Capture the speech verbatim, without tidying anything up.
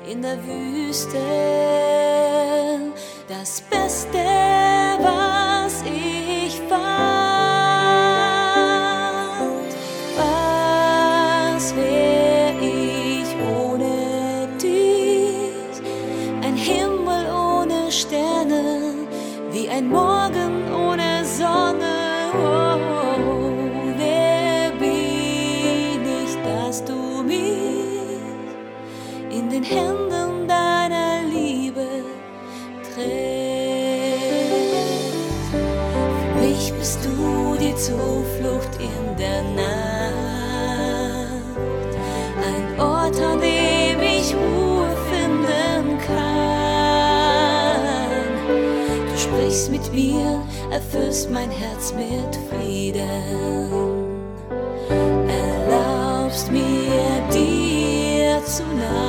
in der Wüste. Das Beste, was ich fand. Was wär ich ohne dich? Ein Himmel ohne Sterne, wie ein Morgen ohne Sonne. Oh, wer bin ich, dass du mich in den Händen deiner Liebe trägst? Für mich bist du die Zuflucht in der Nacht, ein Ort, an dem ich Ruhe finden kann. Du sprichst mit mir, erfüllst mein Herz mit Frieden, erlaubst mir dir zu nahen.